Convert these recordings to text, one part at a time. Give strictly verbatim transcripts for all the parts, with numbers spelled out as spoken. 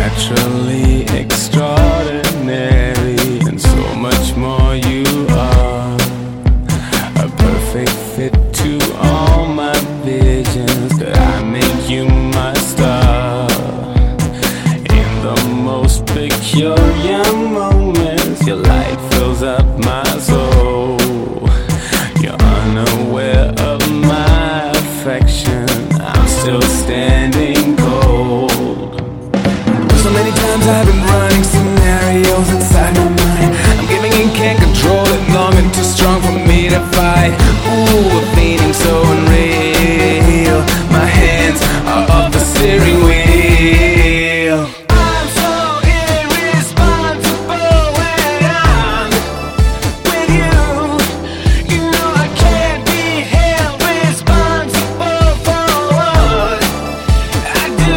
naturally extraordinary, and so much more. You are a perfect fit to all my visions. Could I make you my star? In the most peculiar moments, your light fills up my soul. You're unaware of my affection. I'm still standing cold. So many times I've been running scenarios inside my mind. I'm giving in, can't control it, long and too strong for me to fight. Ooh, a feeling so unreal. My hands are off the steering wheel. I'm so irresponsible when I'm with you. You know I can't be held responsible for what I do.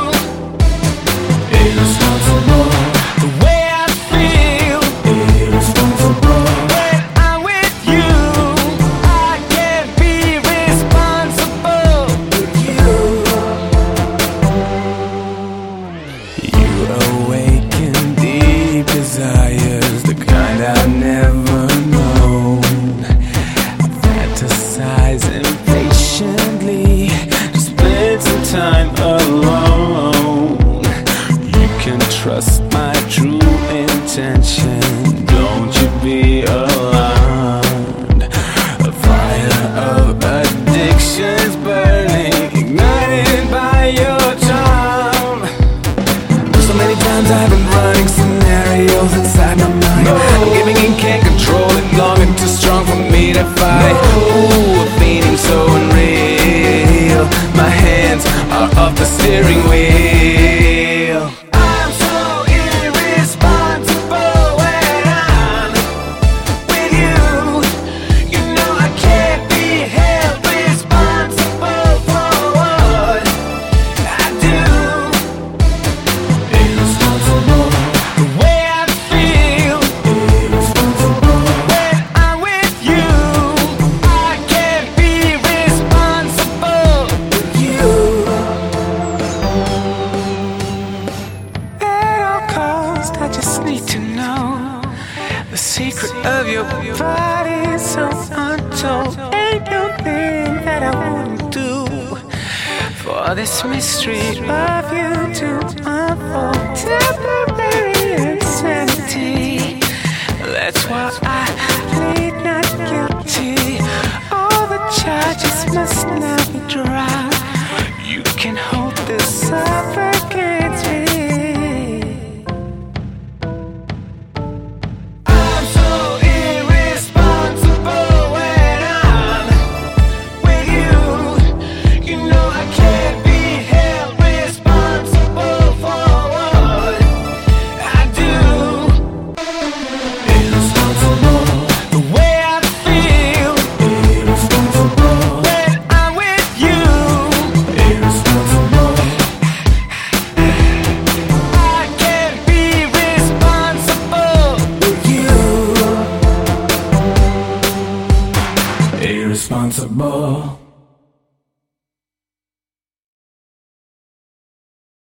Irresponsible, the way I feel. Irresponsible, when I'm with you. I can't be responsible with you. You awaken deep desires, the kind I've never known. Fantasize impatiently to spend some time alone. You can trust my true intention. Don't you be alarmed. A fire of addictions burning, ignited by your charm. So many times I've been running scenarios inside my mind. I'm giving in, can't control it, long and too strong for me to fight. Ooh, a feeling so unreal. My hands are off the steering wheel. I'm so irresponsible when I'm with you. You know I can't be held responsible for what I do. Irresponsible, the way I feel. Irresponsible, when I'm with you. I can't be responsible with you. At all costs, I just need to know the secret of your body is so untold. Ain't no thing that I wouldn't do for this mystery of you to unfold. Temporary insanity, that's why I plead not guilty. All the charges must now be dropped. You can hold this suffocate me. I'm so irresponsible when I'm with you. You know I can't be held responsible for what I do. Irresponsible, the way I feel. Irresponsible, when I'm with you. Irresponsible, I can't be responsible with you. Irresponsible.